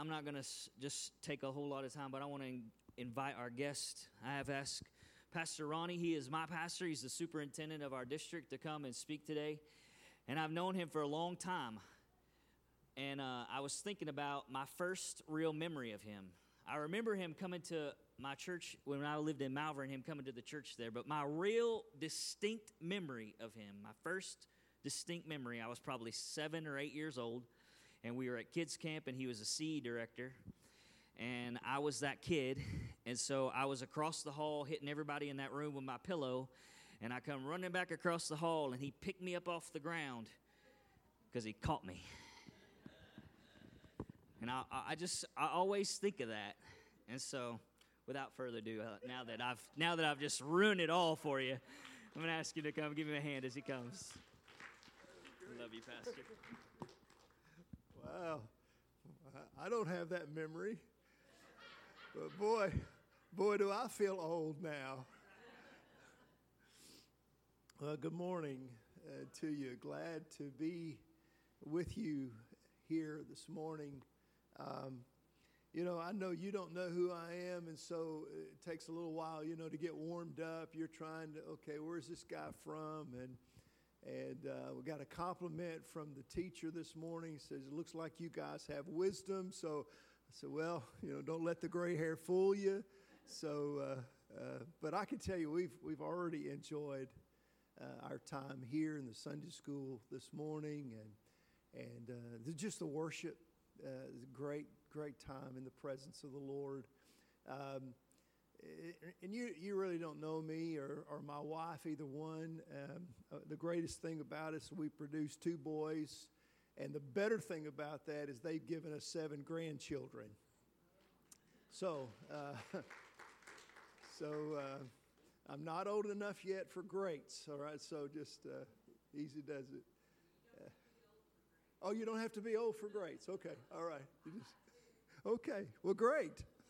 I'm not going to just take a whole lot of time, but I want to invite our guest. I have asked Pastor Ronnie, he is my pastor, he's the superintendent of our district, to come and speak today. And I've known him for a long time. And I was thinking about my first real memory of him. I remember him coming to my church when I lived in Malvern, him coming to the church there. But my real distinct memory of him, my first distinct memory, I was probably 7 or 8 years old. And we were at kids camp, and he was a CE director. And I was that kid. And so I was across the hall hitting everybody in that room with my pillow. And I come running back across the hall, and he picked me up off the ground because he caught me. And I always think of that. And so, without further ado, now that I've just ruined it all for you, I'm going to ask you to come give him a hand as he comes. I love you, Pastor. Wow, I don't have that memory. But boy, do I feel old now. Well, good morning to you. Glad to be with you here this morning. I know you don't know who I am, and so it takes a little while, to get warmed up. You're trying to, okay, where's this guy from? And we got a compliment from the teacher this morning. He says, it looks like you guys have wisdom. So I said, well, don't let the gray hair fool you. So, but I can tell you, we've already enjoyed our time here in the Sunday school this morning, and just the worship. Great time in the presence of the Lord. And you really don't know me or my wife, either one. The greatest thing about us, we produce 2 boys. And the better thing about that is they've given us 7 grandchildren. So I'm not old enough yet for greats, all right? So just easy does it. Oh, you don't have to be old for greats. Okay, all right. Okay, well, great.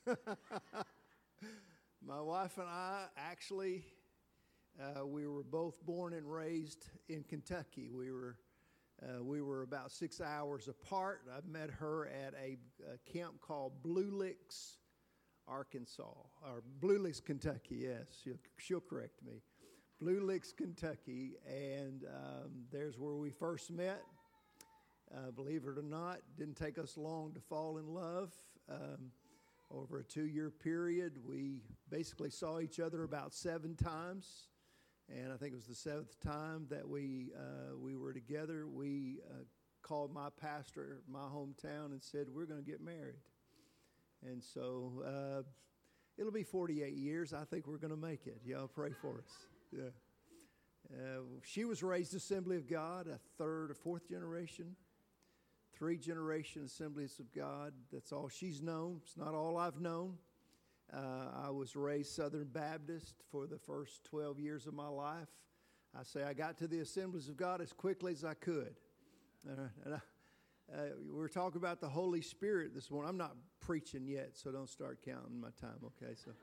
My wife and I actually, we were both born and raised in Kentucky. We were about 6 hours apart. I met her at a camp called Blue Licks, Arkansas, or Blue Licks, Kentucky. Yes, she'll correct me. Blue Licks, Kentucky, and there's where we first met. Believe it or not, didn't take us long to fall in love. Over a 2-year period, we basically saw each other about 7 times. And I think it was the 7th time that we were together. We called my pastor, my hometown, and said, we're going to get married. And so it'll be 48 years. I think we're going to make it. Y'all pray for us. Yeah. She was raised Assembly of God, a 3rd or 4th generation. 3-generation Assemblies of God. That's all she's known. It's not all I've known. I was raised Southern Baptist for the first 12 years of my life. I say I got to the Assemblies of God as quickly as I could. We were talking about the Holy Spirit this morning. I'm not preaching yet, so don't start counting my time, okay? So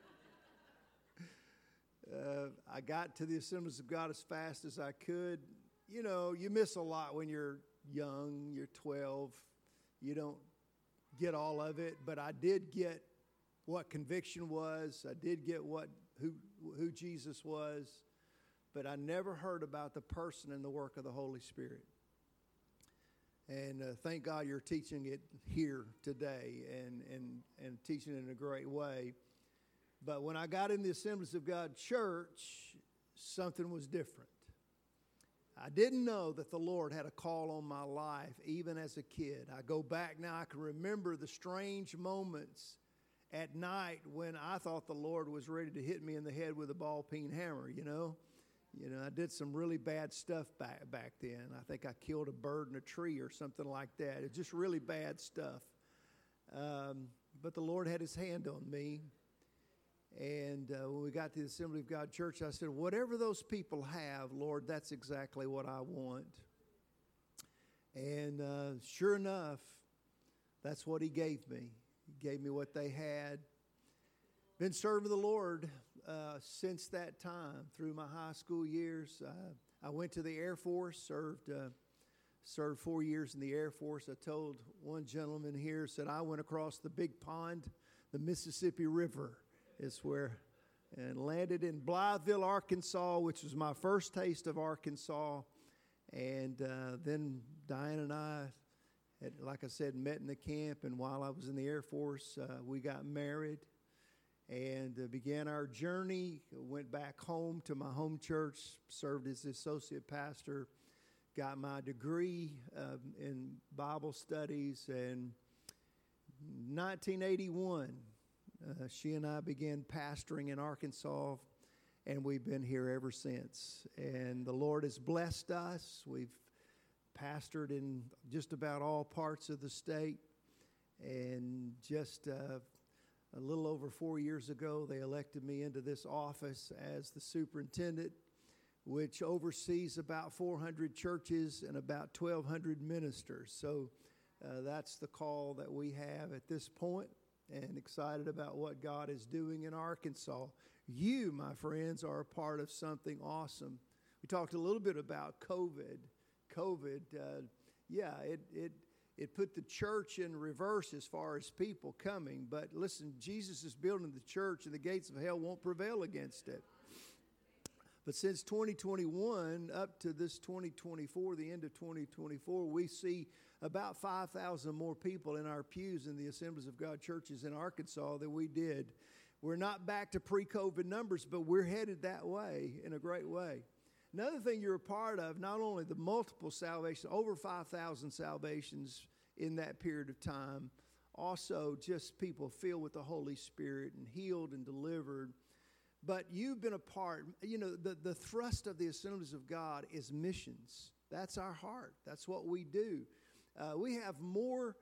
I got to the Assemblies of God as fast as I could. You miss a lot when you're young, you're 12, you don't get all of it, but I did get what conviction was. I did get who Jesus was, but I never heard about the person and the work of the Holy Spirit. And thank God you're teaching it here today and teaching it in a great way. But when I got in the Assemblies of God church, something was different. I didn't know that the Lord had a call on my life even as a kid. I go back now, I can remember the strange moments at night when I thought the Lord was ready to hit me in the head with a ball-peen hammer, I did some really bad stuff back then. I think I killed a bird in a tree or something like that. It's just really bad stuff. But the Lord had his hand on me. And when we got to the Assembly of God Church, I said, whatever those people have, Lord, that's exactly what I want. And sure enough, that's what he gave me. He gave me what they had. Been serving the Lord since that time, through my high school years. I went to the Air Force, served served 4 years in the Air Force. I told one gentleman here, said I went across the big pond, the Mississippi River is where, and landed in Blytheville, Arkansas, which was my first taste of Arkansas. And then Diane and I had, like I said, met in the camp. And while I was in the Air Force, we got married and began our journey. Went back home to my home church, served as the associate pastor, got my degree in Bible studies. And 1981, she and I began pastoring in Arkansas, and we've been here ever since. And the Lord has blessed us. We've pastored in just about all parts of the state. And just a little over 4 years ago, they elected me into this office as the superintendent, which oversees about 400 churches and about 1,200 ministers. So that's the call that we have at this point, and excited about what God is doing in Arkansas. You, my friends, are a part of something awesome. We talked a little bit about COVID. It put the church in reverse as far as people coming. But listen, Jesus is building the church, and the gates of hell won't prevail against it. But since 2021 up to this 2024, the end of 2024, we see about 5,000 more people in our pews in the Assemblies of God churches in Arkansas than we did. We're not back to pre-COVID numbers, but we're headed that way in a great way. Another thing you're a part of, not only the multiple salvations, over 5,000 salvations in that period of time, also just people filled with the Holy Spirit and healed and delivered. But you've been a part, the thrust of the Assemblies of God is missions. That's our heart. That's what we do. We have more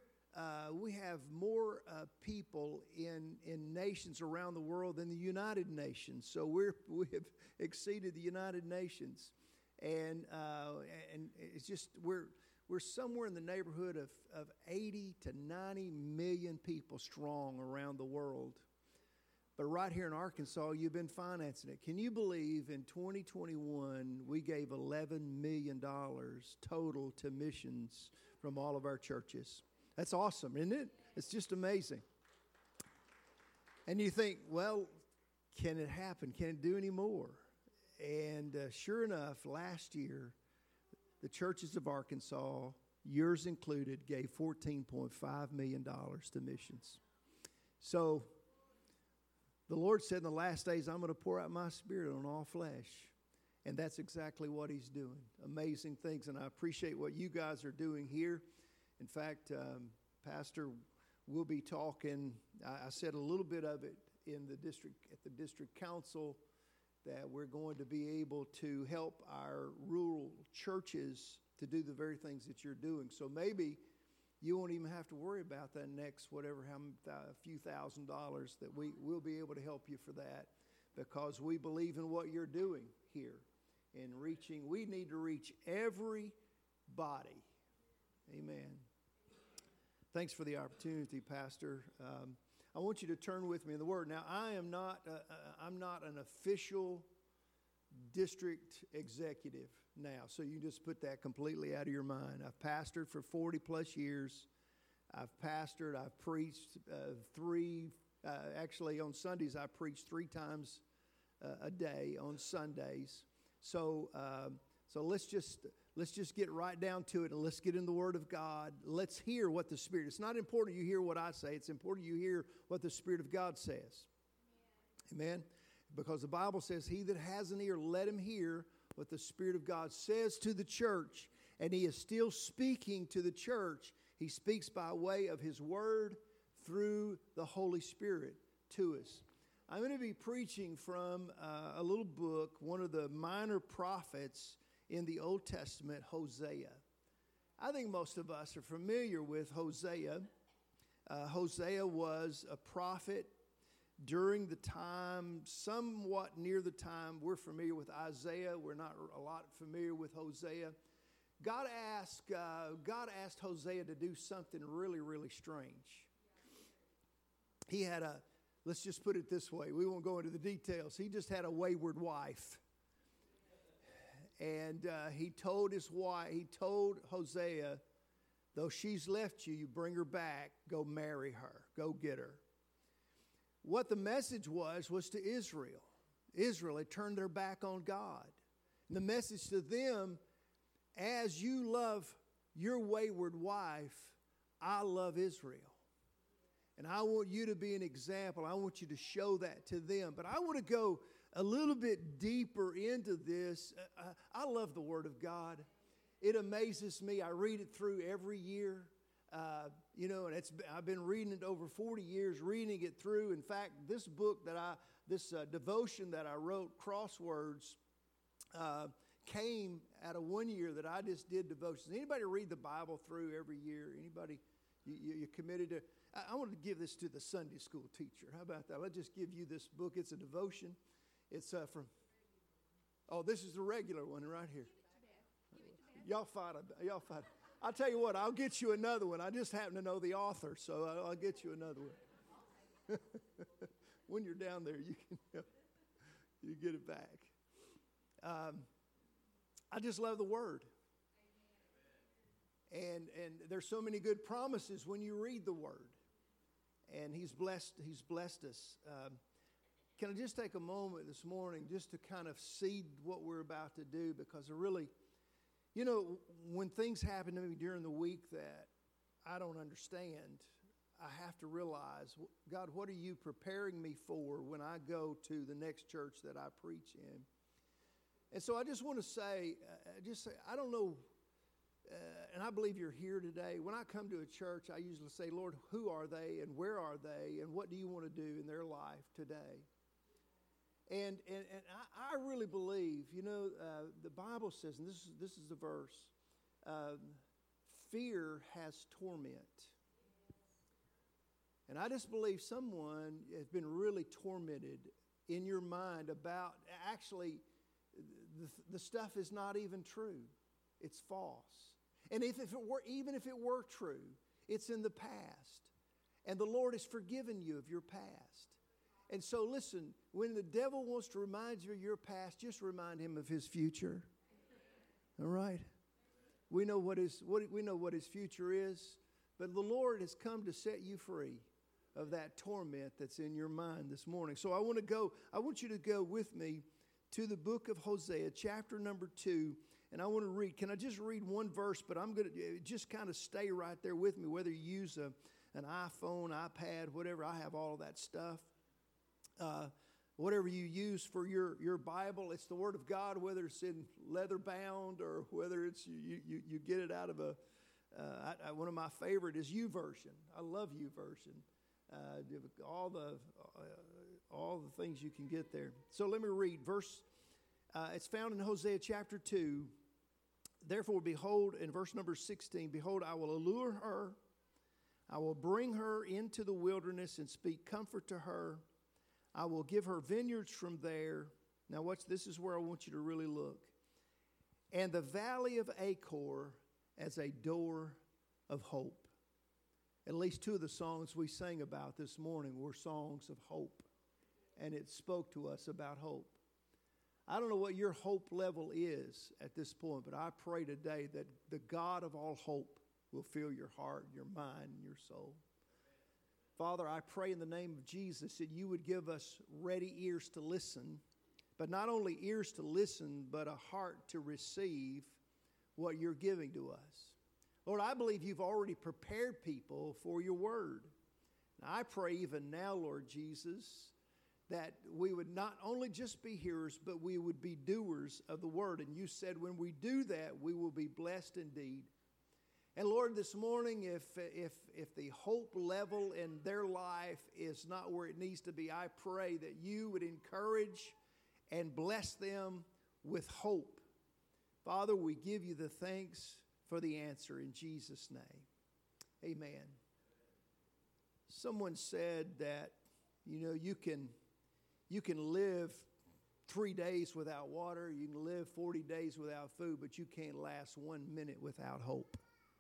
people in nations around the world than the United Nations. So we have exceeded the United Nations, and it's just we're somewhere in the neighborhood of 80 to 90 million people strong around the world. But right here in Arkansas, you've been financing it. Can you believe in 2021 we gave $11 million total to missions from all of our churches? That's awesome, isn't it? It's just amazing. And you think, well, can it happen? Can it do any more? And sure enough, last year, the churches of Arkansas, yours included, gave $14.5 million to missions. So the Lord said in the last days, I'm going to pour out my Spirit on all flesh. And that's exactly what He's doing. Amazing things. And I appreciate what you guys are doing here. In fact, Pastor, we'll be talking, I said a little bit of it in the district, at the district council, that we're going to be able to help our rural churches to do the very things that you're doing. So maybe you won't even have to worry about that next a few $1,000s that we will be able to help you for that, because we believe in what you're doing here in reaching. We need to reach everybody. Amen. Thanks for the opportunity, Pastor. I want you to turn with me in the Word. Now, I'm not an official district executive now, so you just put that completely out of your mind. I've pastored for 40 plus years. I've preached actually on Sundays I preach 3 times a day on Sundays. So let's just get right down to it, and let's get in the Word of God. Let's hear what the Spirit. It's not important you hear what I say. It's important you hear what the Spirit of God says. Amen? Because the Bible says, he that has an ear, let him hear what the Spirit of God says to the church. And He is still speaking to the church. He speaks by way of His Word through the Holy Spirit to us. I'm going to be preaching from a little book, one of the minor prophets in the Old Testament, Hosea. I think most of us are familiar with Hosea. Hosea was a prophet during the time, somewhat near the time we're familiar with Isaiah. We're not a lot familiar with Hosea. God asked Hosea to do something really, really strange. He had let's just put it this way. We won't go into the details. He just had a wayward wife. And he told his wife, he told Hosea, though she's left you, you bring her back, go marry her, go get her. What the message was to Israel. Israel had turned their back on God. And the message to them, as you love your wayward wife, I love Israel. And I want you to be an example. I want you to show that to them. But I want to go a little bit deeper into this. I love the Word of God. It amazes me. I read it through every year. And I've been reading it over 40 years, reading it through. In fact, this book this devotion that I wrote, Crosswords, came out of one year that I just did devotions. Anybody read the Bible through every year? Anybody? You committed to? I want to give this to the Sunday school teacher. How about that? Let's just give you this book. It's a devotion. It's from. Oh, this is the regular one right here. Y'all fight. I'll tell you what. I'll get you another one. I just happen to know the author, so I'll get you another one. When you're down there, you get it back. I just love the Word. And there's so many good promises when you read the Word. And He's blessed us. Can I just take a moment this morning just to kind of seed what we're about to do? Because I really, when things happen to me during the week that I don't understand, I have to realize, God, what are you preparing me for when I go to the next church that I preach in? And so I just want to say, I don't know, and I believe you're here today. When I come to a church, I usually say, Lord, who are they and where are they and what do you want to do in their life today? And I really believe, the Bible says, and this is the verse, fear has torment. And I just believe someone has been really tormented in your mind about actually the stuff is not even true. It's false. And even if it were true, it's in the past. And the Lord has forgiven you of your past. And so listen, when the devil wants to remind you of your past, just remind him of his future. All right? We know what his future is, but the Lord has come to set you free of that torment that's in your mind this morning. So I want you to go with me to the book of Hosea, chapter number 2, and I want to read. Can I just read one verse? But I'm going to just kind of stay right there with me, whether you use an iPhone, iPad, whatever. I have all of that stuff. Whatever you use for your Bible, it's the Word of God, whether it's in leather bound or whether it's you get it out of one of my favorite is YouVersion. I love YouVersion. All the things you can get there. So let me read verse. It's found in Hosea chapter 2. Therefore, behold, in verse number 16, behold, I will allure her. I will bring her into the wilderness and speak comfort to her. I will give her vineyards from there. Now watch, this is where I want you to really look. And the valley of Achor as a door of hope. At least two of the songs we sang about this morning were songs of hope. And it spoke to us about hope. I don't know what your hope level is at this point, but I pray today that the God of all hope will fill your heart, your mind, and your soul. Father, I pray in the name of Jesus that you would give us ready ears to listen, but not only ears to listen, but a heart to receive what you're giving to us. Lord, I believe you've already prepared people for your word. And I pray even now, Lord Jesus, that we would not only just be hearers, but we would be doers of the word. And you said when we do that, we will be blessed indeed. And Lord, this morning, if the hope level in their life is not where it needs to be, I pray that you would encourage and bless them with hope. Father, we give you the thanks for the answer in Jesus' name. Amen. Someone said that, you can live 3 days without water, you can live 40 days without food, but you can't last 1 minute without hope.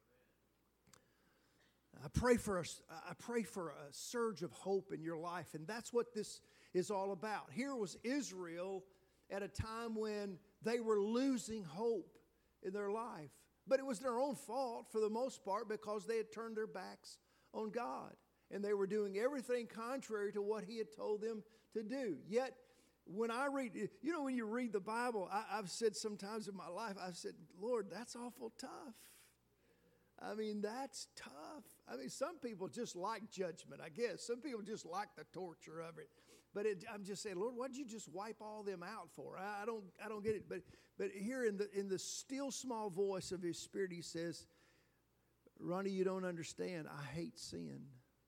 I pray for a surge of hope in your life, and that's what this is all about. Here was Israel at a time when they were losing hope in their life. But it was their own fault for the most part because they had turned their backs on God. And they were doing everything contrary to what He had told them to do. Yet, when I read, when you read the Bible, I've said sometimes in my life, I've said, Lord, that's awful tough. I mean, that's tough. I mean, some people just like judgment, I guess. Some people just like the torture of it. But I'm just saying, Lord, why'd you just wipe all them out for? I don't get it. But here in the still small voice of His Spirit, He says, Ronnie, you don't understand. I hate sin.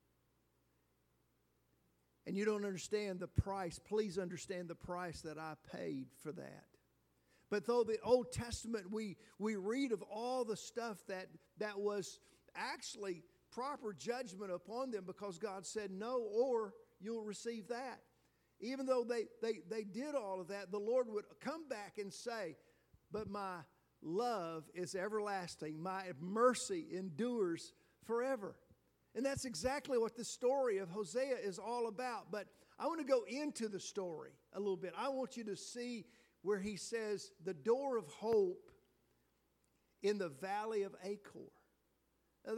And you don't understand the price. Please understand the price that I paid for that. But though the Old Testament, we read of all the stuff that was actually proper judgment upon them because God said no, or you'll receive that. Even though they did all of that, the Lord would come back and say, but my love is everlasting. My mercy endures forever. And that's exactly what the story of Hosea is all about. But I want to go into the story a little bit. I want you to see where he says the door of hope in the valley of Achor. Now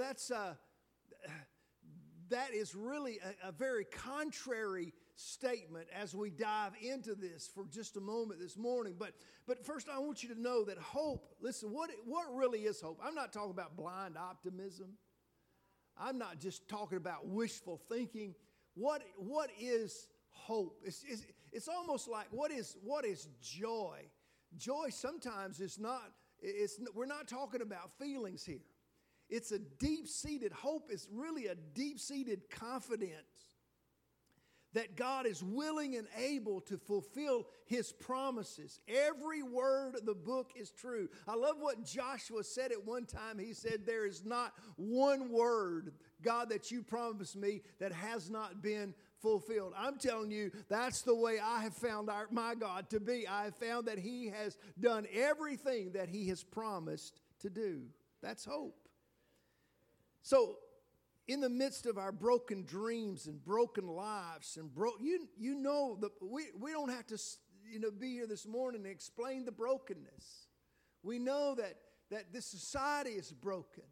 that is really a very contrary statement as we dive into this for just a moment this morning. But first I want you to know that hope, listen, what really is hope? I'm not talking about blind optimism. I'm not just talking about wishful thinking. What is hope? It's almost like what is joy? Joy sometimes is not. We're not talking about feelings here. It's a deep-seated hope. Is really a deep-seated confidence that God is willing and able to fulfill His promises. Every word of the book is true. I love what Joshua said at one time. He said, there is not one word, God, that you promised me that has not been fulfilled. I'm telling you, that's the way I have found my God to be. I have found that He has done everything that He has promised to do. That's hope. So, in the midst of our broken dreams and broken lives and we don't have to be here this morning and explain the brokenness. We know that this society is broken,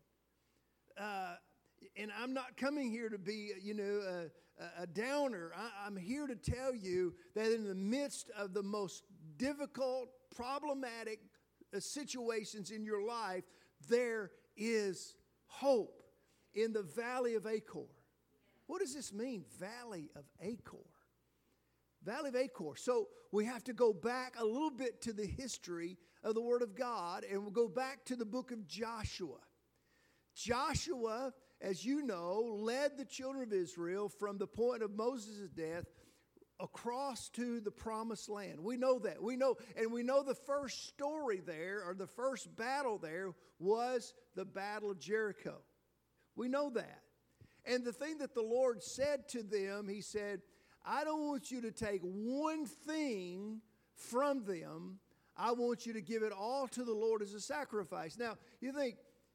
and I'm not coming here to be a downer. I'm here to tell you that in the midst of the most difficult, problematic situations in your life, there is hope. In the valley of Achor. What does this mean, valley of Achor? Valley of Achor. So we have to go back a little bit to the history of the Word of God, and we'll go back to the book of Joshua. Joshua, as you know, led the children of Israel from the point of Moses' death across to the promised land. We know that. We know the first story there, or the first battle there, was the Battle of Jericho. We know that. And the thing that the Lord said to them, He said, I don't want you to take one thing from them. I want you to give it all to the Lord as a sacrifice. Now, you think,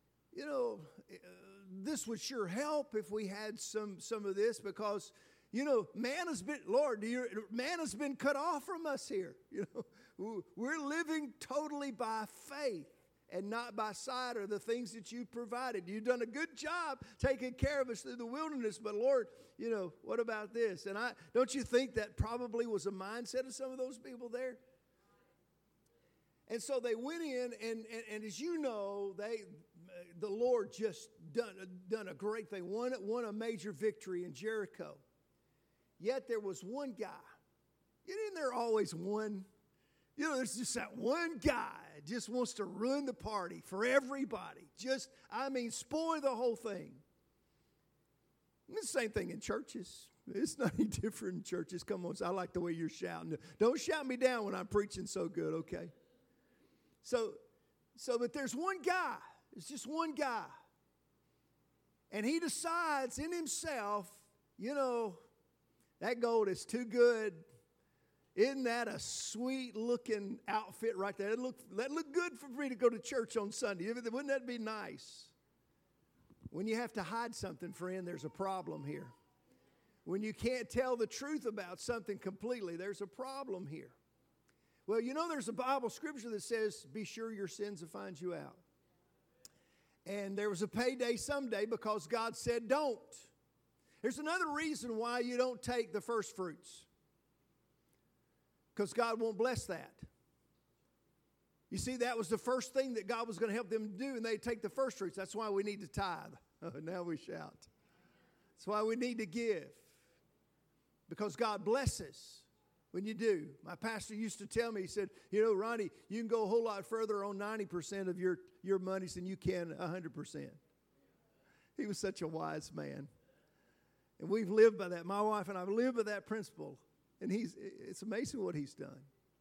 this would sure help if we had some of this because, man has been cut off from us here. We're living totally by faith and not by sight or the things that you provided. You've done a good job taking care of us through the wilderness, but Lord, what about this? And don't you think that probably was a mindset of some of those people there? And so they went in, and as you know, the Lord just done a great thing, won a major victory in Jericho. Yet there was one guy. Isn't there always one? There's just that one guy just wants to ruin the party for everybody. Spoil the whole thing. It's the same thing in churches. It's not any different in churches. Come on, I like the way you're shouting. Don't shout me down when I'm preaching so good, okay? But there's one guy. It's just one guy. And he decides in himself, that gold is too good. Isn't that a sweet-looking outfit right there? That look good for me to go to church on Sunday. Wouldn't that be nice? When you have to hide something, friend, there's a problem here. When you can't tell the truth about something completely, there's a problem here. Well, you know there's a Bible scripture that says, be sure your sins will find you out. And there was a payday someday because God said don't. There's another reason why you don't take the first fruits. Because God won't bless that. You see, that was the first thing that God was going to help them do, and they take the first fruits. That's why we need to tithe. Oh, now we shout. That's why we need to give. Because God blesses when you do. My pastor used to tell me, he said, you know, Ronnie, you can go a whole lot further on 90% of your monies than you can 100%. He was such a wise man. And we've lived by that. My wife and I have lived by that principle. And it's amazing what he's done.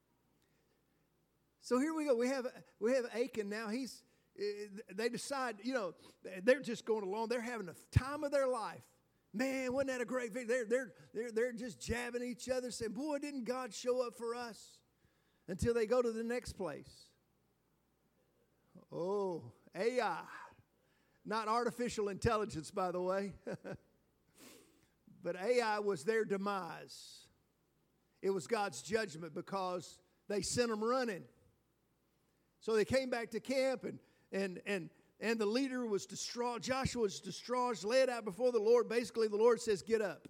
So here we go. We have Achan now. They decide, you know, they're just going along. They're having the time of their life. Man, wasn't that a great video? They're just jabbing each other, saying, boy, didn't God show up for us? Until they go to the next place. Oh, AI. Not artificial intelligence, by the way. But AI was their demise. It was God's judgment because they sent them running. So they came back to camp, and the leader was distraught. Joshua was distraught, led out before the Lord. Basically, the Lord says, get up.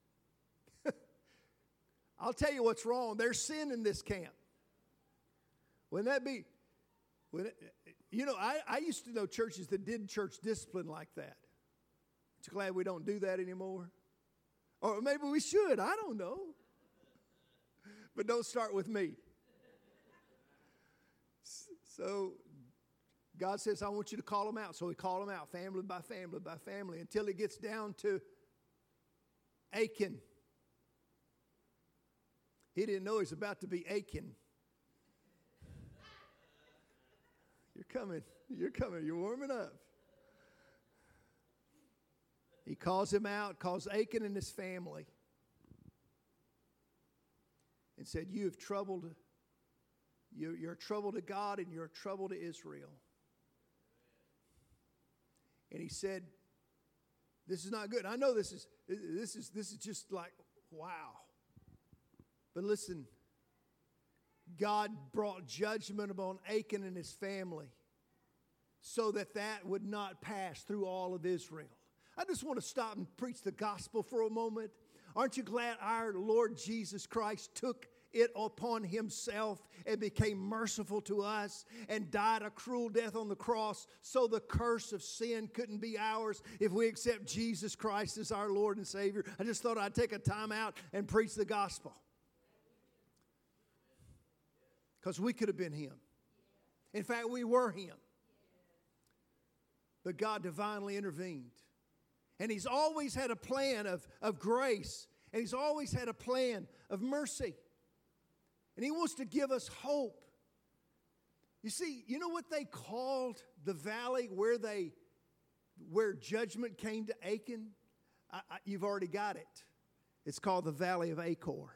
I'll tell you what's wrong. There's sin in this camp. Wouldn't that be? I used to know churches that did church discipline like that. Aren't you glad we don't do that anymore? Or maybe we should. I don't know. But don't start with me. So God says, I want you to call them out. So he called them out, family by family by family, until it gets down to Achan. He didn't know he was about to be Achan. You're coming, you're warming up. He calls him out, calls Achan and his family, and said, you're a trouble to God and you're a trouble to Israel. And he said, this is not good. I know this is just like, wow. But listen, God brought judgment upon Achan and his family so that would not pass through all of Israel. I just want to stop and preach the gospel for a moment. Aren't you glad our Lord Jesus Christ took it upon himself and became merciful to us and died a cruel death on the cross so the curse of sin couldn't be ours if we accept Jesus Christ as our Lord and Savior? I just thought I'd take a time out and preach the gospel. Because we could have been him. In fact, we were him. But God divinely intervened. And he's always had a plan of grace. And he's always had a plan of mercy. And he wants to give us hope. You see, you know what they called the valley where judgment came to Achan? You've already got it. It's called the Valley of Achor.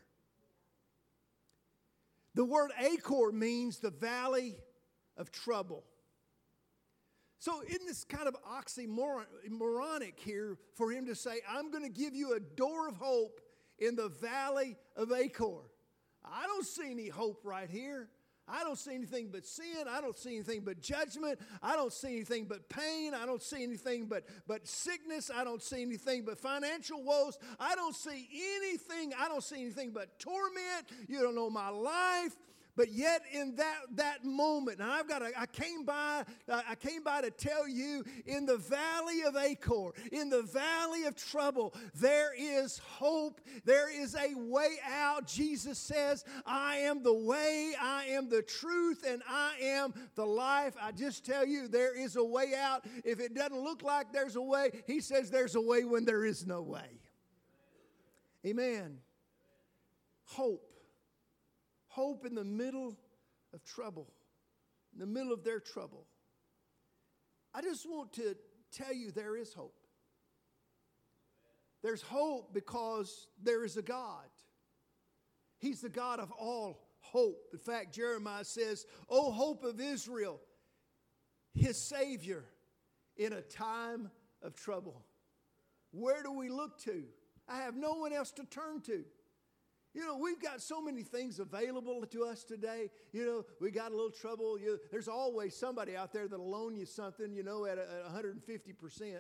The word Achor means the valley of trouble. So isn't this kind of oxymoronic here for him to say, I'm going to give you a door of hope in the valley of Achor? I don't see any hope right here. I don't see anything but sin. I don't see anything but judgment. I don't see anything but pain. I don't see anything but sickness. I don't see anything but financial woes. I don't see anything. I don't see anything but torment. You don't know my life. But yet in that moment, and I came by to tell you, in the valley of Achor, in the valley of trouble, there is hope. There is a way out. Jesus says, I am the way, I am the truth, and I am the life. I just tell you, there is a way out. If it doesn't look like there's a way, he says there's a way when there is no way. Amen. Hope. Hope in the middle of trouble, in the middle of their trouble. I just want to tell you there is hope. There's hope because there is a God. He's the God of all hope. In fact, Jeremiah says, O hope of Israel, his Savior in a time of trouble. Where do we look to? I have no one else to turn to. You know, we've got so many things available to us today. You know, we got a little trouble. There's always somebody out there that'll loan you something, you know, at 150%.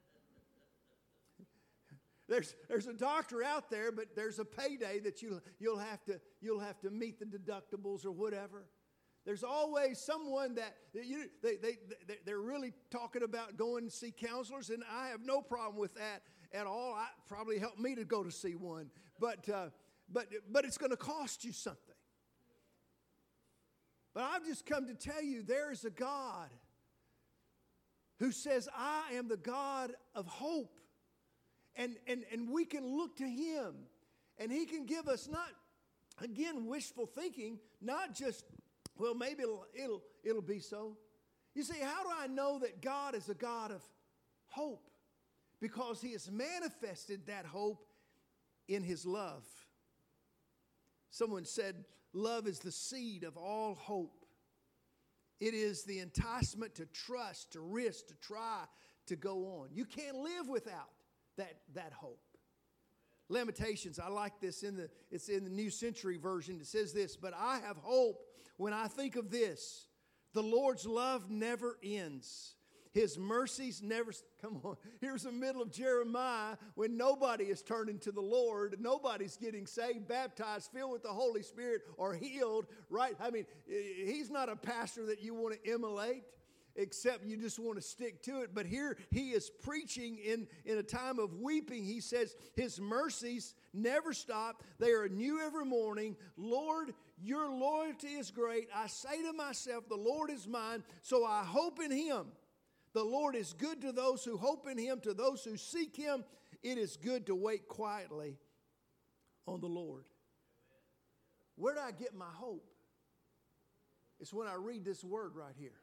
There's a doctor out there, but there's a payday that you'll have to meet the deductibles or whatever. There's always someone that they're really talking about going to see counselors, and I have no problem with that at all. It probably helped me to go to see one, but it's going to cost you something. But I've just come to tell you there is a God who says, I am the God of hope. And we can look to Him, and He can give us not, again, wishful thinking, not just, well, maybe it'll be so. You see, how do I know that God is a God of hope? Because He has manifested that hope in His love. Someone said, love is the seed of all hope. It is the enticement to trust, to risk, to try, to go on. You can't live without that hope. Lamentations, I like this, it's in the New Century Version. It says this, but I have hope when I think of this. The Lord's love never ends. His mercies never, come on, here's the middle of Jeremiah when nobody is turning to the Lord. Nobody's getting saved, baptized, filled with the Holy Spirit, or healed, right? I mean, he's not a pastor that you want to emulate, except you just want to stick to it. But here he is preaching in a time of weeping. He says, His mercies never stop. They are new every morning. Lord, your loyalty is great. I say to myself, the Lord is mine, so I hope in Him. The Lord is good to those who hope in Him, to those who seek Him. It is good to wait quietly on the Lord. Where do I get my hope? It's when I read this word right here.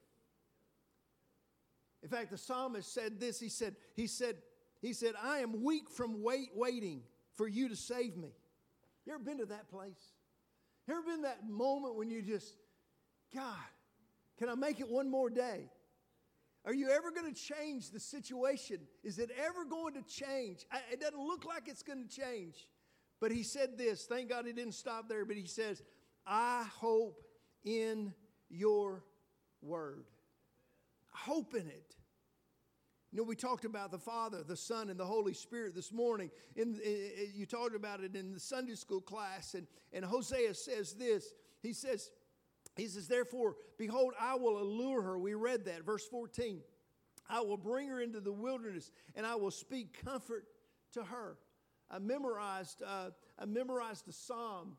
In fact, the psalmist said this. He said, I am weak from waiting for you to save me. You ever been to that place? You ever been that moment when you just, God, can I make it one more day? Are you ever going to change the situation? Is it ever going to change? It doesn't look like it's going to change. But he said this. Thank God he didn't stop there. But he says, I hope in your word. I hope in it. You know, we talked about the Father, the Son, and the Holy Spirit this morning. You talked about it in the Sunday school class. And Hosea says this. He says, therefore, behold, I will allure her. We read that, verse 14. I will bring her into the wilderness, and I will speak comfort to her. I memorized the psalm,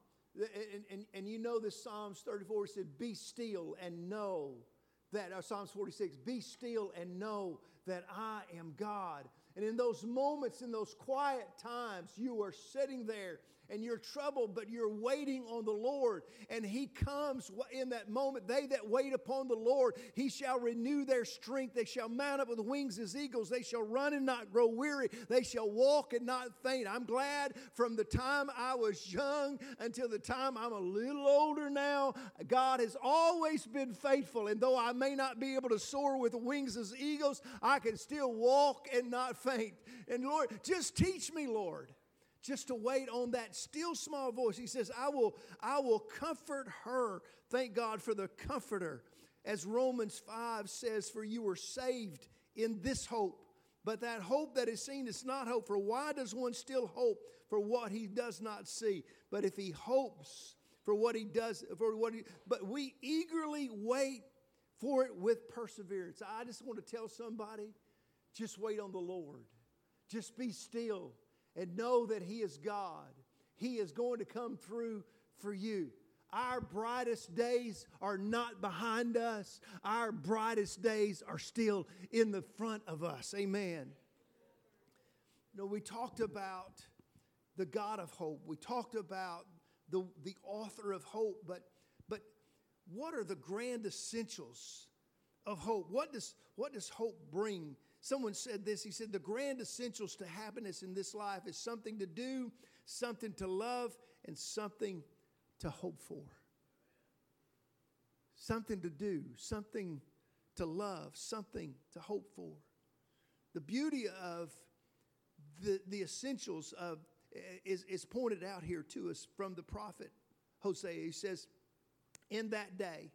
and you know this Psalms 34 said, be still and know that, Psalms 46, be still and know that I am God. And in those moments, in those quiet times, you are sitting there and you're troubled, but you're waiting on the Lord. And He comes in that moment. They that wait upon the Lord, He shall renew their strength. They shall mount up with wings as eagles. They shall run and not grow weary. They shall walk and not faint. I'm glad from the time I was young until the time I'm a little older now, God has always been faithful. And though I may not be able to soar with wings as eagles, I can still walk and not faint. And Lord, just teach me, Lord, just to wait on that still small voice. He says, I will comfort her. Thank God for the comforter. As Romans 5 says, for you were saved in this hope. But that hope that is seen is not hope. For why does one still hope for what he does not see? But if he hopes for what he does, but we eagerly wait for it with perseverance. I just want to tell somebody, just wait on the Lord. Just be still. And know that He is God. He is going to come through for you. Our brightest days are not behind us. Our brightest days are still in the front of us. Amen. You know, we talked about the God of hope. We talked about the author of hope. But what are the grand essentials of hope? What does hope bring? Someone said this. He said, the grand essentials to happiness in this life is something to do, something to love, and something to hope for. Something to do, something to love, something to hope for. The beauty of the essentials of is pointed out here to us from the prophet Hosea. He says, in that day,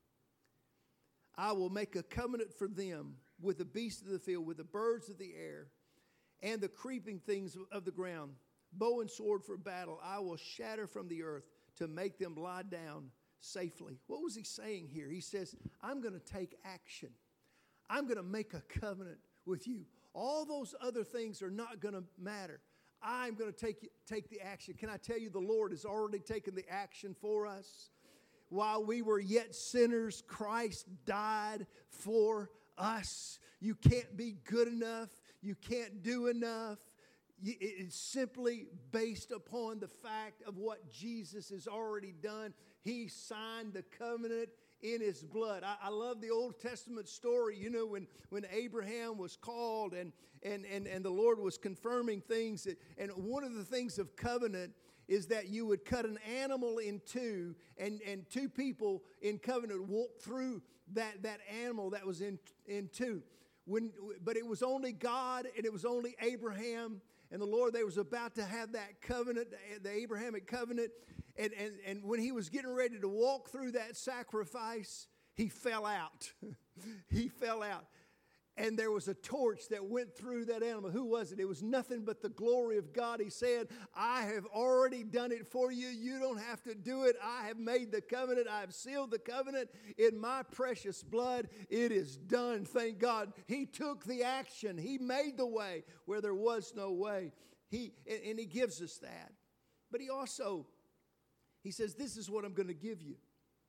I will make a covenant for them with the beasts of the field, with the birds of the air, and the creeping things of the ground. Bow and sword for battle I will shatter from the earth to make them lie down safely. What was he saying here? He says, I'm going to take action. I'm going to make a covenant with you. All those other things are not going to matter. I'm going to take the action. Can I tell you, the Lord has already taken the action for us? While we were yet sinners, Christ died for us. You can't be good enough. You can't do enough. It's simply based upon the fact of what Jesus has already done. He signed the covenant in His blood. I love the Old Testament story, you know, when Abraham was called and the Lord was confirming things. And one of the things of covenant is that you would cut an animal in two, and two people in covenant walk through that animal that was in two. But it was only God and it was only Abraham and the Lord. They was about to have that covenant, the Abrahamic covenant. And when he was getting ready to walk through that sacrifice, he fell out. He fell out. And there was a torch that went through that animal. Who was it? It was nothing but the glory of God. He said, I have already done it for you. You don't have to do it. I have made the covenant. I have sealed the covenant in my precious blood. It is done. Thank God. He took the action. He made the way where there was no way. And He gives us that. But He says, this is what I'm going to give you.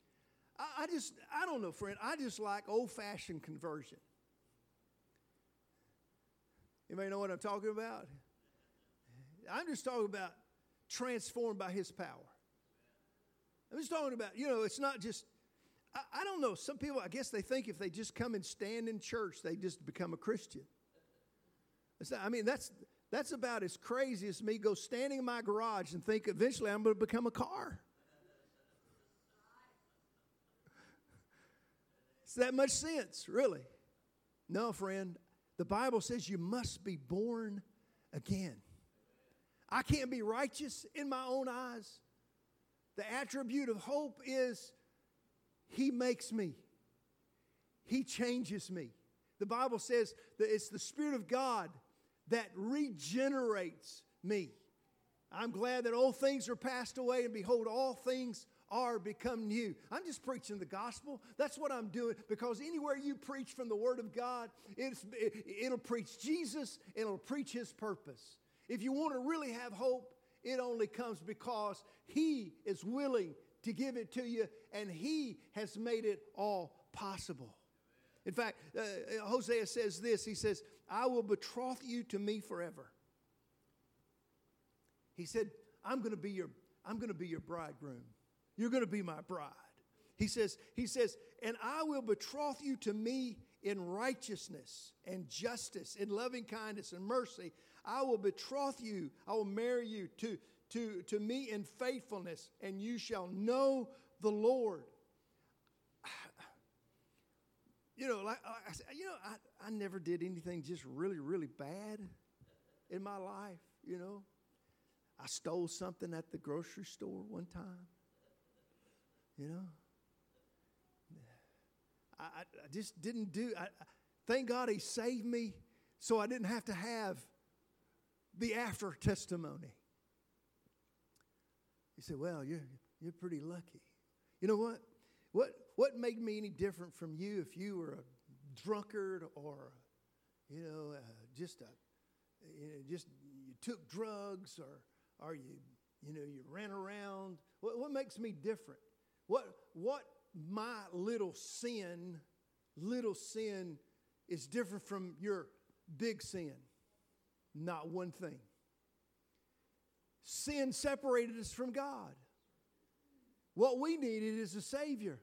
I don't know, friend. I just like old-fashioned conversion. Anybody know what I'm talking about? I'm just talking about transformed by His power. I'm just talking about, you know, it's not just, I don't know, some people, I guess they think if they just come and stand in church, they just become a Christian. That's about as crazy as me go standing in my garage and think eventually I'm going to become a car. It's that much sense, really. No, friend. The Bible says you must be born again. I can't be righteous in my own eyes. The attribute of hope is He makes me. He changes me. The Bible says that it's the Spirit of God that regenerates me. I'm glad that old things are passed away, and behold, all things are become new. I'm just preaching the gospel. That's what I'm doing, because anywhere you preach from the Word of God, it'll preach Jesus, and it'll preach His purpose. If you want to really have hope, it only comes because He is willing to give it to you, and He has made it all possible. In fact, Hosea says this. He says, I will betroth you to me forever. He said, I'm going to be your bridegroom. You're going to be my bride. He says, and I will betroth you to me in righteousness and justice, in loving kindness and mercy. I will betroth you. I will marry you to me in faithfulness, and you shall know the Lord. You know, I never did anything just really, really bad in my life, you know. I stole something at the grocery store one time. You know, I just didn't do. Thank God He saved me, so I didn't have to have the after testimony. He said, "Well, you're pretty lucky." You know what? What made me any different from you if you were a drunkard or, you took drugs or you ran around? What makes me different? What my little sin is different from your big sin? Not one thing. Sin separated us from God. What we needed is a Savior.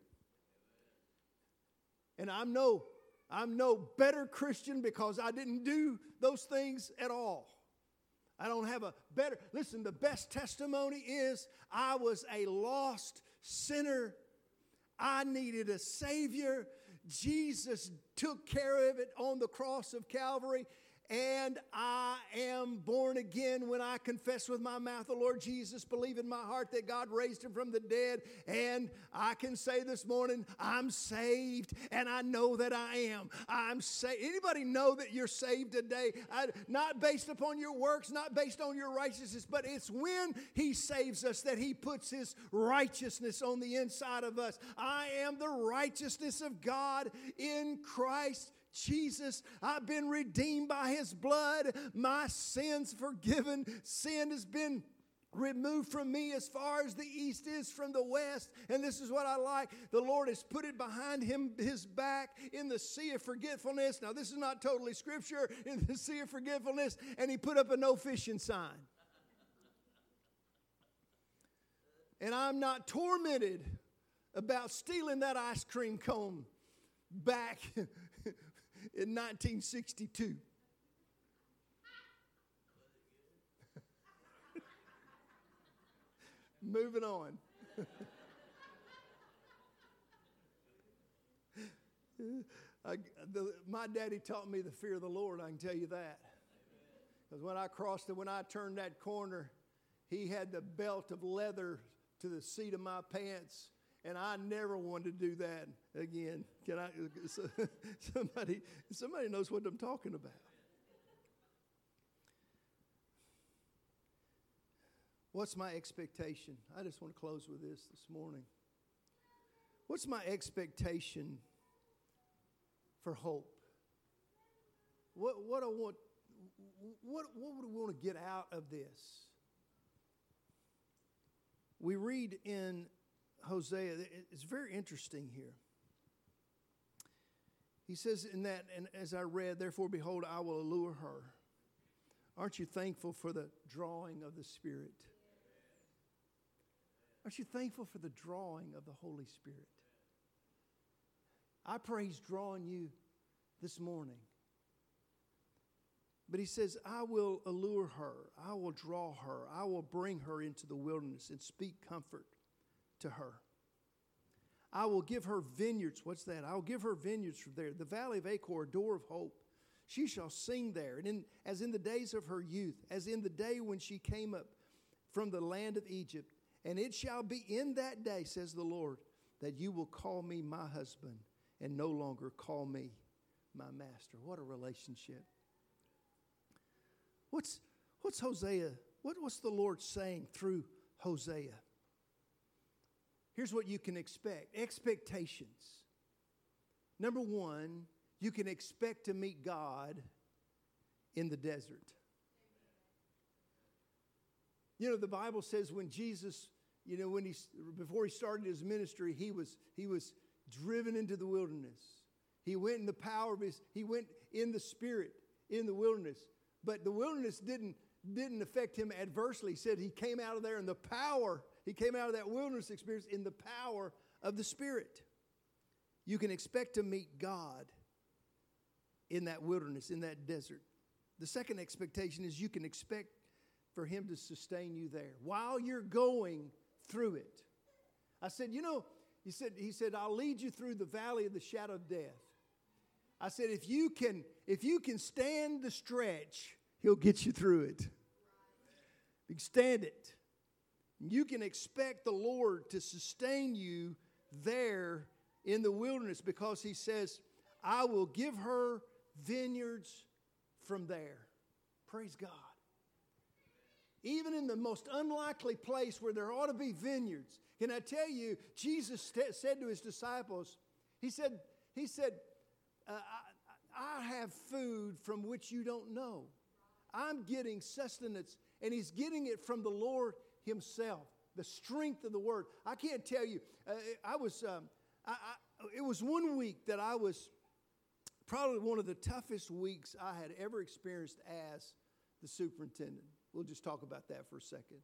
And I'm no better Christian because I didn't do those things at all. I don't have a better, listen, the best testimony is I was a lost sinner. I needed a Savior. Jesus took care of it on the cross of Calvary. and I am born again when I confess with my mouth the Lord Jesus, believe in my heart that God raised him from the dead, and I can say this morning, I'm saved, and I know that I am. I'm saved. Anybody know that you're saved today? Not based upon your works, not based on your righteousness, but it's when he saves us that he puts his righteousness on the inside of us. I am the righteousness of God in Christ Jesus. I've been redeemed by his blood. My sins forgiven. Sin has been removed from me as far as the east is from the west. And this is what I like. The Lord has put it behind him, his back, in the sea of forgetfulness. Now, this is not totally scripture. In the sea of forgetfulness. And he put up a no fishing sign. And I'm not tormented about stealing that ice cream cone back in 1962. Moving on. My daddy taught me the fear of the Lord, I can tell you that. Because when I turned that corner, he had the belt of leather to the seat of my pants. And I never wanted to do that again. Somebody knows what I'm talking about. What's my expectation? I just want to close with this morning. What's my expectation for hope? What would we want to get out of this? We read in Hosea, it's very interesting here. He says in that, and as I read, therefore, behold, I will allure her. Aren't you thankful for the drawing of the Spirit? Aren't you thankful for the drawing of the Holy Spirit? I pray he's drawing you this morning. But he says, I will allure her. I will draw her. I will bring her into the wilderness and speak comfort to her. I will give her vineyards. What's that? I will give her vineyards from there. The valley of Achor, a door of hope. She shall sing there, and as in the days of her youth, as in the day when she came up from the land of Egypt. And it shall be in that day, says the Lord, that you will call me my husband and no longer call me my master. What a relationship. What's Hosea? What's the Lord saying through Hosea? Here's what you can expect. Expectations. Number one, you can expect to meet God in the desert. You know, the Bible says when Jesus, before he started his ministry, he was driven into the wilderness. He went in the power of he went in the Spirit in the wilderness. But the wilderness didn't affect him adversely. He said he came out of there in the power. He came out of that wilderness experience in the power of the Spirit. You can expect to meet God in that wilderness, in that desert. The second expectation is you can expect for him to sustain you there while you're going through it. I said, he said, I'll lead you through the valley of the shadow of death. I said, if you can stand the stretch, he'll get you through it. You can stand it. You can expect the Lord to sustain you there in the wilderness because he says, I will give her vineyards from there. Praise God. Even in the most unlikely place where there ought to be vineyards. Can I tell you, Jesus said to his disciples, he said, I have food from which you don't know. I'm getting sustenance, and he's getting it from the Lord himself, the strength of the word. I can't tell you, it was 1 week that I was probably one of the toughest weeks I had ever experienced as the superintendent. We'll just talk about that for a second.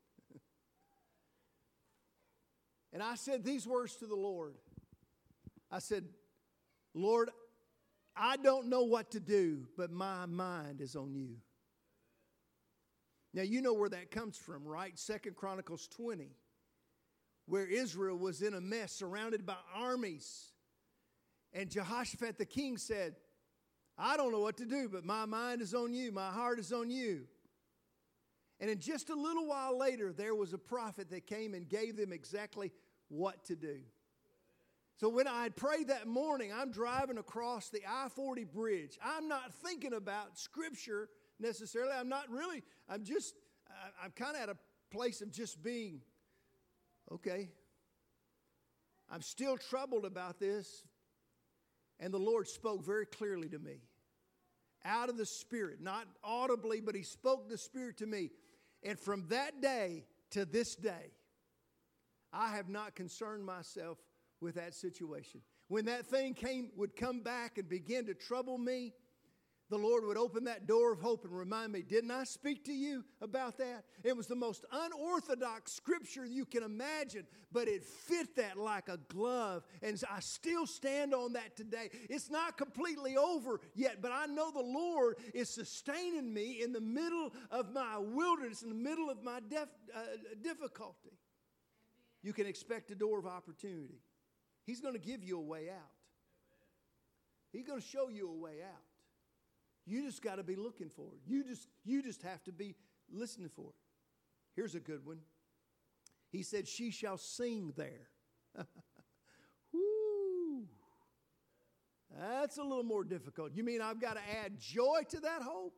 And I said these words to the Lord. I said, Lord, I don't know what to do, but my mind is on you. Now, you know where that comes from, right? 2 Chronicles 20, where Israel was in a mess, surrounded by armies. And Jehoshaphat the king said, I don't know what to do, but my mind is on you. My heart is on you. And in just a little while later, there was a prophet that came and gave them exactly what to do. So when I had prayed that morning, I'm driving across the I-40 bridge. I'm not thinking about Scripture necessarily. I'm kind of at a place of just being, okay, I'm still troubled about this. And the Lord spoke very clearly to me. Out of the Spirit, not audibly, but He spoke the Spirit to me. And from that day to this day, I have not concerned myself with that situation. When that thing would come back and begin to trouble me, the Lord would open that door of hope and remind me, didn't I speak to you about that? It was the most unorthodox scripture you can imagine, but it fit that like a glove. And I still stand on that today. It's not completely over yet, but I know the Lord is sustaining me in the middle of my wilderness, in the middle of my difficulty. You can expect a door of opportunity. He's going to give you a way out. He's going to show you a way out. You just got to be looking for it. You just have to be listening for it. Here's a good one. He said, she shall sing there. Woo. That's a little more difficult. You mean I've got to add joy to that hope?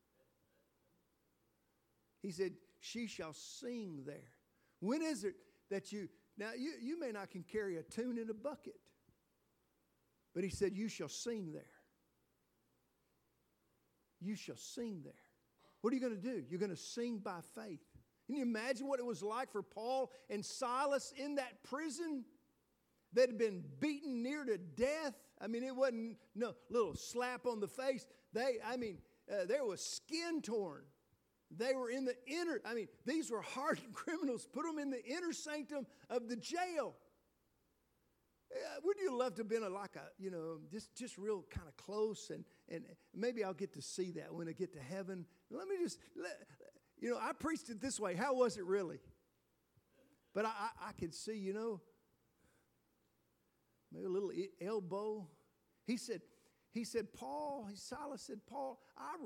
He said, she shall sing there. When is it that now you may not can carry a tune in a bucket, but he said, you shall sing there. You shall sing there. What are you going to do? You're going to sing by faith. Can you imagine what it was like for Paul and Silas in that prison? They'd have been beaten near to death. I mean, it wasn't no little slap on the face. There was skin torn. They were in the inner, these were hardened criminals. Put them in the inner sanctum of the jail. Wouldn't you love to have been just real kind of close, and maybe I'll get to see that when I get to heaven. I preached it this way. How was it really? But I could see, maybe a little elbow. Silas said, Paul, I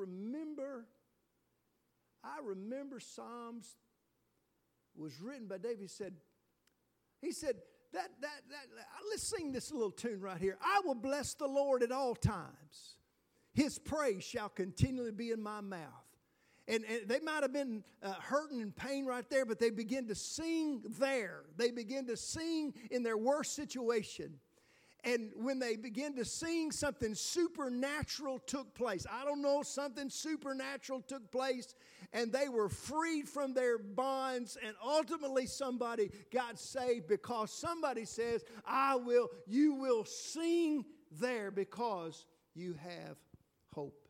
remember Psalms was written by David. He said, let's sing this little tune right here. I will bless the Lord at all times. His praise shall continually be in my mouth. And they might have been hurting and pain right there, but they begin to sing there. They begin to sing in their worst situation. And when they begin to sing, something supernatural took place. I don't know, something supernatural took place, and they were freed from their bonds, and ultimately somebody got saved because somebody says, you will sing there because you have hope.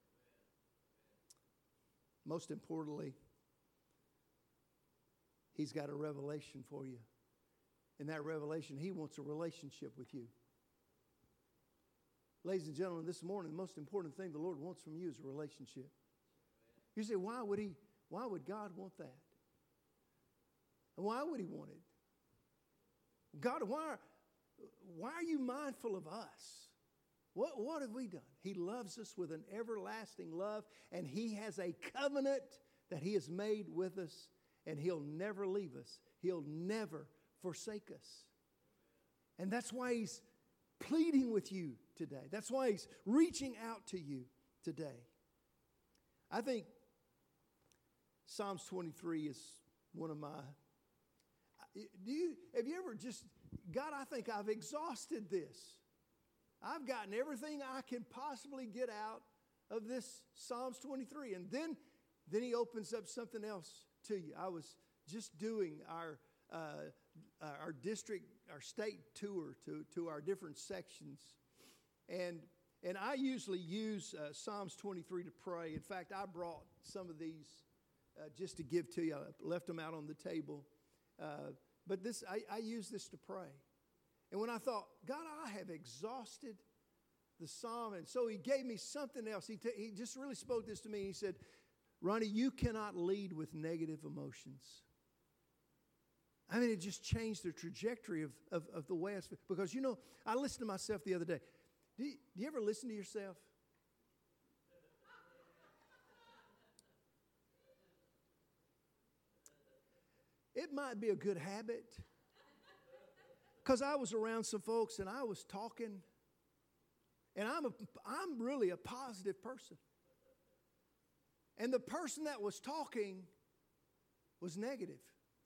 Most importantly, He's got a revelation for you. In that revelation, He wants a relationship with you. Ladies and gentlemen, this morning, the most important thing the Lord wants from you is a relationship. You say, why would God want that? Why would He want it? God, why are you mindful of us? What have we done? He loves us with an everlasting love, and He has a covenant that He has made with us, and He'll never leave us. He'll never forsake us. And that's why He's pleading with you today. That's why He's reaching out to you today. I think Psalms 23 is one of my... Have you ever just... God, I think I've exhausted this. I've gotten everything I can possibly get out of this Psalms 23. And then He opens up something else to you. I was just doing our district, our state tour to our different sections. And I usually use Psalms 23 to pray. In fact, I brought some of these just to give to you. I left them out on the table. But I use this to pray. And when I thought, God, I have exhausted the psalm. And so He gave me something else. He just really spoke this to me. He said, Ronnie, you cannot lead with negative emotions. It just changed the trajectory of the way I speak. Because, I listened to myself the other day. Do you ever listen to yourself? it might be a good habit. Because I was around some folks and I was talking, and I'm really a positive person. And the person that was talking was negative.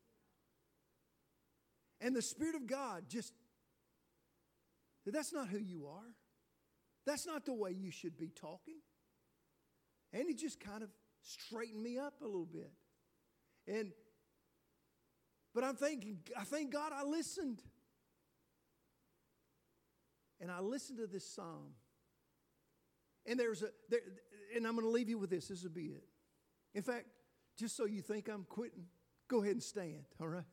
And the Spirit of God just, that's not who you are. That's not the way you should be talking. And He just kind of straightened me up a little bit. But I thank God I listened. And I listened to this psalm. And and I'm going to leave you with this. This will be it. In fact, just so you think I'm quitting, go ahead and stand, all right?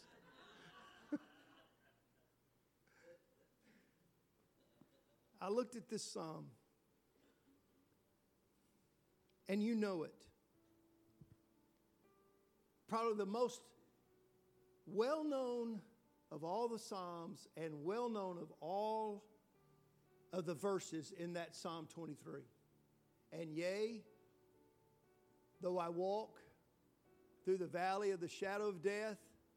I looked at this psalm, and you know it. Probably the most well-known of all the psalms and well-known of all of the verses in that Psalm 23. And yea, though I walk through the valley of the shadow of death,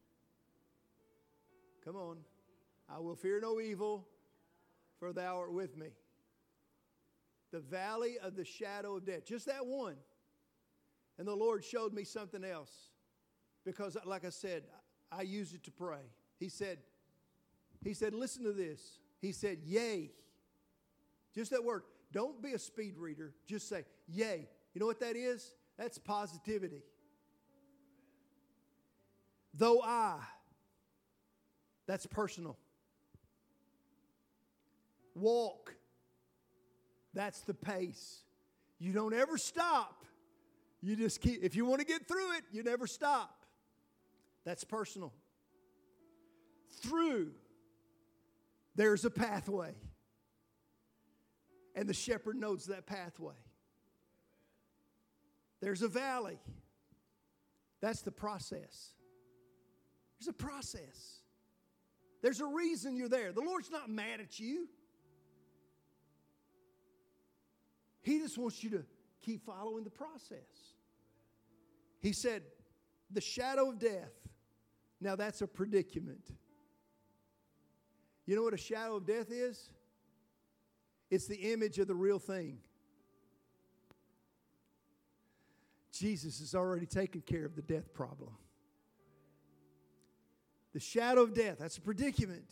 come on, I will fear no evil, for thou art with me. The valley of the shadow of death. Just that one. And the Lord showed me something else. Because like I said, I use it to pray. He said, listen to this. He said, yea. Just that word. Don't be a speed reader. Just say, yea. You know what that is? That's positivity. Though I. That's personal. Walk. That's the pace. You don't ever stop. You just keep. If you want to get through it, you never stop. That's personal. Through. There's a pathway. And the shepherd knows that pathway. There's a valley. That's the process. There's a process. There's a reason you're there. The Lord's not mad at you. He just wants you to keep following the process. He said, the shadow of death. Now that's a predicament. You know what a shadow of death is? It's the image of the real thing. Jesus has already taken care of the death problem. The shadow of death, that's a predicament.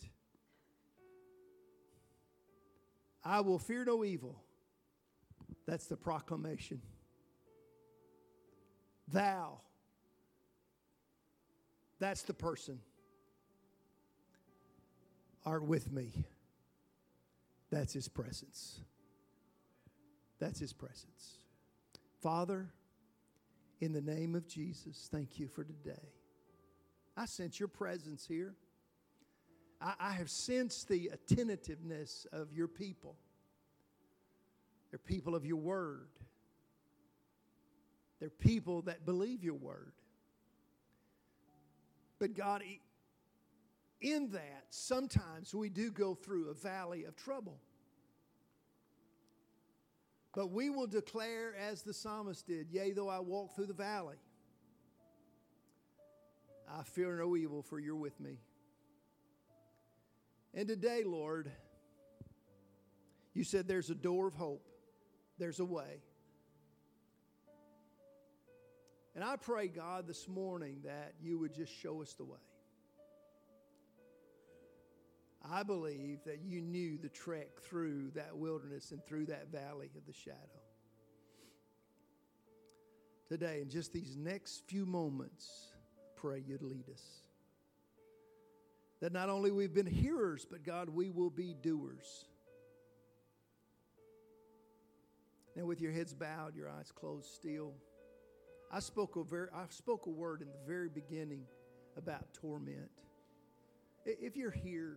I will fear no evil. That's the proclamation. Thou. That's the person. Art with me. That's His presence. That's His presence. Father, in the name of Jesus, thank you for today. I sense your presence here. I have sensed the attentiveness of your people. They're people of your word. They're people that believe your word. But God, in that, sometimes we do go through a valley of trouble. But we will declare as the psalmist did, yea, though I walk through the valley, I fear no evil, for you're with me. And today, Lord, you said there's a door of hope. There's a way. And I pray, God, this morning that you would just show us the way. I believe that you knew the trek through that wilderness and through that valley of the shadow. Today, in just these next few moments, pray you'd lead us. That not only we've been hearers, but God, we will be doers. Now, with your heads bowed, your eyes closed still, I spoke a word in the very beginning about torment. If you're here,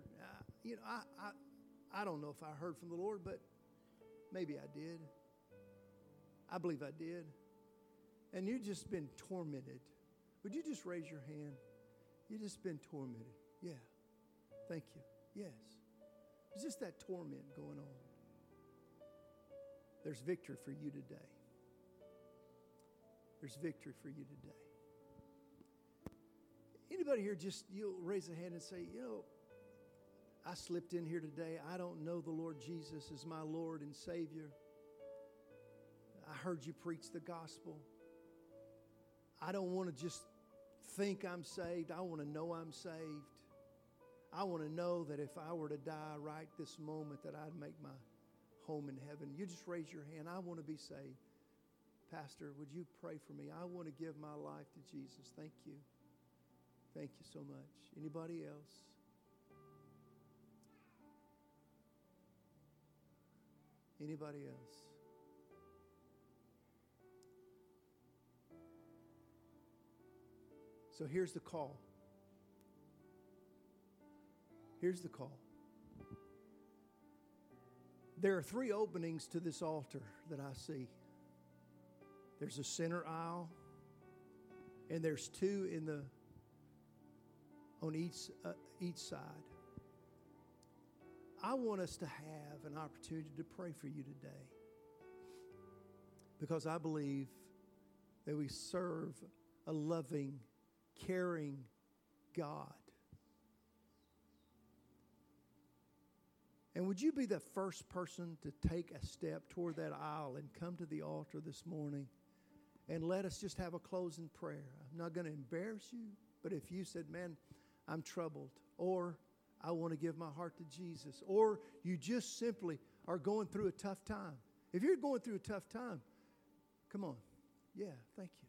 I don't know if I heard from the Lord, but maybe I did. I believe I did. And you've just been tormented. Would you just raise your hand? You've just been tormented. Yeah. Thank you. Yes. It's just that torment going on. There's victory for you today. There's victory for you today. Anybody here, just you'll raise a hand and say, I slipped in here today. I don't know the Lord Jesus as my Lord and Savior. I heard you preach the gospel. I don't want to just think I'm saved. I want to know I'm saved. I want to know that if I were to die right this moment, that I'd make my home in heaven. You just raise your hand. I want to be saved. Pastor, would you pray for me? I want to give my life to Jesus. Thank you. Thank you so much. Anybody else? Anybody else? So here's the call. Here's the call. There are 3 openings to this altar that I see. There's a center aisle, and there's 2 on each side. I want us to have an opportunity to pray for you today, because I believe that we serve a loving, caring God. And would you be the first person to take a step toward that aisle and come to the altar this morning and let us just have a closing prayer? I'm not going to embarrass you, but if you said, man, I'm troubled, or I want to give my heart to Jesus, or you just simply are going through a tough time. If you're going through a tough time, come on. Yeah, thank you.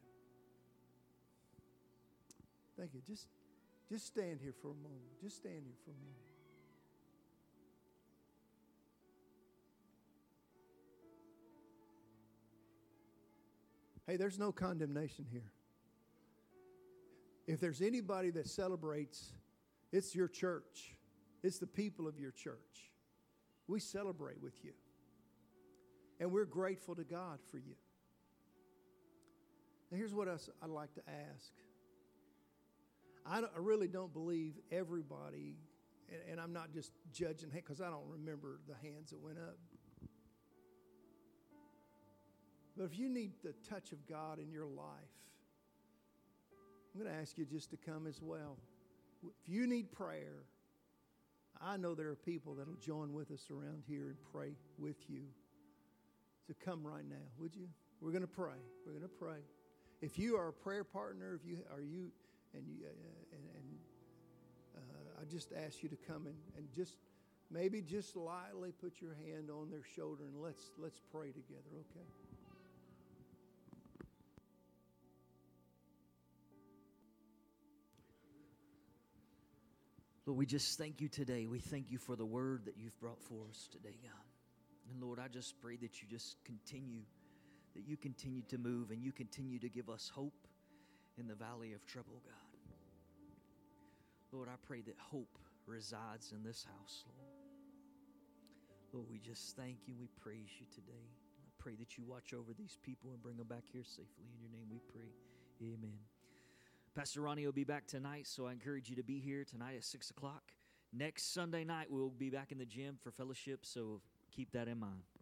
Thank you. Just stand here for a moment. Just stand here for a moment. Hey, there's no condemnation here. If there's anybody that celebrates, it's your church. It's the people of your church. We celebrate with you. And we're grateful to God for you. Now, here's what else I'd like to ask. I really don't believe everybody, and I'm not just judging, because I don't remember the hands that went up. But if you need the touch of God in your life, I'm going to ask you just to come as well. If you need prayer, I know there are people that will join with us around here and pray with you. So come right now, would you? We're going to pray. We're going to pray. If you are a prayer partner, I just ask you to come and maybe just lightly put your hand on their shoulder and let's pray together, okay? Lord, we just thank you today. We thank you for the word that you've brought for us today, God. And Lord, I just pray that you just continue to move and you continue to give us hope in the valley of trouble, God. Lord, I pray that hope resides in this house, Lord. Lord, we just thank you and we praise you today. I pray that you watch over these people and bring them back here safely. In your name we pray. Amen. Pastor Ronnie will be back tonight, so I encourage you to be here tonight at 6 o'clock. Next Sunday night, we'll be back in the gym for fellowship, so keep that in mind.